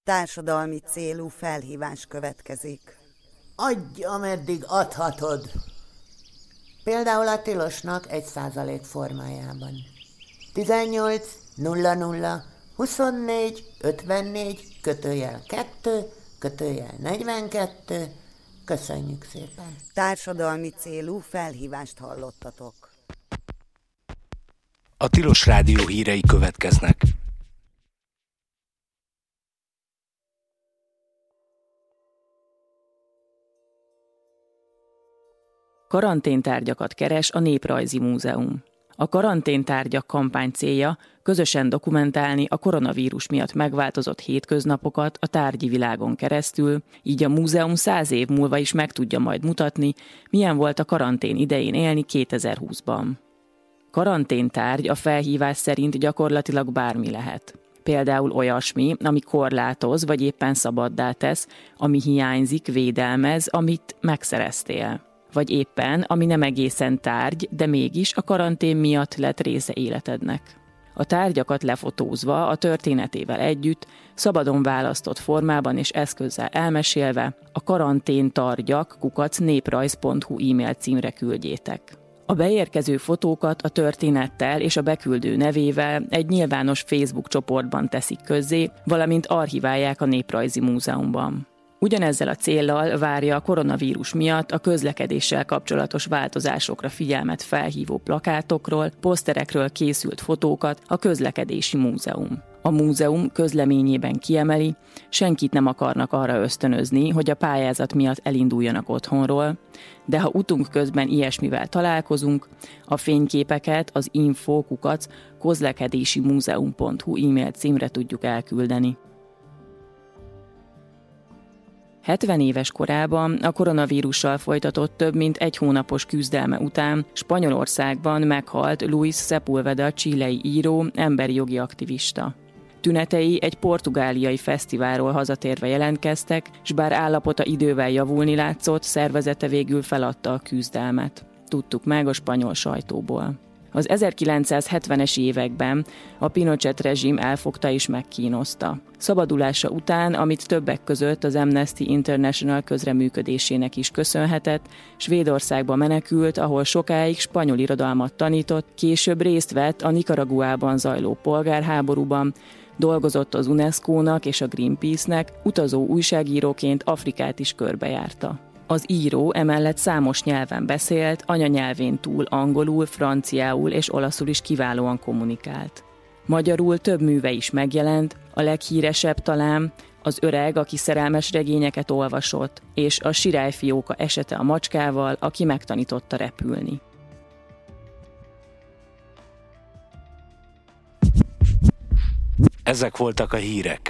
Társadalmi célú felhívás következik. Adj, ameddig adhatod. Például a tilosnak 1% formájában. 18 00 24 54 /2 /42. Köszönjük szépen. Társadalmi célú felhívást hallottatok. A Tilos Rádió hírei következnek. Karanténtárgyakat keres a Néprajzi Múzeum. A karanténtárgyak kampány célja közösen dokumentálni a koronavírus miatt megváltozott hétköznapokat a tárgyi világon keresztül, így a múzeum 100 év múlva is meg tudja majd mutatni, milyen volt a karantén idején élni 2020-ban. Karanténtárgy a felhívás szerint gyakorlatilag bármi lehet. Például olyasmi, ami korlátoz vagy éppen szabaddá tesz, ami hiányzik, védelmez, amit megszereztél. Vagy éppen, ami nem egészen tárgy, de mégis a karantén miatt lett része életednek. A tárgyakat lefotózva, a történetével együtt, szabadon választott formában és eszközzel elmesélve, a karanténtárgyak@néprajz.hu e-mail címre küldjétek. A beérkező fotókat a történettel és a beküldő nevével egy nyilvános Facebook csoportban teszik közzé, valamint archiválják a Néprajzi Múzeumban. Ugyanezzel a céllal várja a koronavírus miatt a közlekedéssel kapcsolatos változásokra figyelmet felhívó plakátokról, poszterekről készült fotókat a Közlekedési Múzeum. A múzeum közleményében kiemeli, senkit nem akarnak arra ösztönözni, hogy a pályázat miatt elinduljanak otthonról, de ha utunk közben ilyesmivel találkozunk, a fényképeket az info@kozlekedésimúzeum.hu e-mail címre tudjuk elküldeni. 70 éves korában a koronavírussal folytatott több mint egy hónapos küzdelme után Spanyolországban meghalt Luis Sepúlveda chilei író, emberi jogi aktivista. Tünetei egy portugáliai fesztiválról hazatérve jelentkeztek, s bár állapota idővel javulni látszott, szervezete végül feladta a küzdelmet. Tudtuk meg a spanyol sajtóból. Az 1970-es években a Pinochet rezsim elfogta és megkínozta. Szabadulása után, amit többek között az Amnesty International közreműködésének is köszönhetett, Svédországba menekült, ahol sokáig spanyol irodalmat tanított, később részt vett a Nicaraguában zajló polgárháborúban, dolgozott az UNESCO-nak és a Greenpeace-nek, utazó újságíróként Afrikát is körbejárta. Az író emellett számos nyelven beszélt, anyanyelvén túl angolul, franciául és olaszul is kiválóan kommunikált. Magyarul több műve is megjelent, a leghíresebb talán Az öreg, aki szerelmes regényeket olvasott, és a sirályfióka esete a macskával, aki megtanította repülni. Ezek voltak a hírek.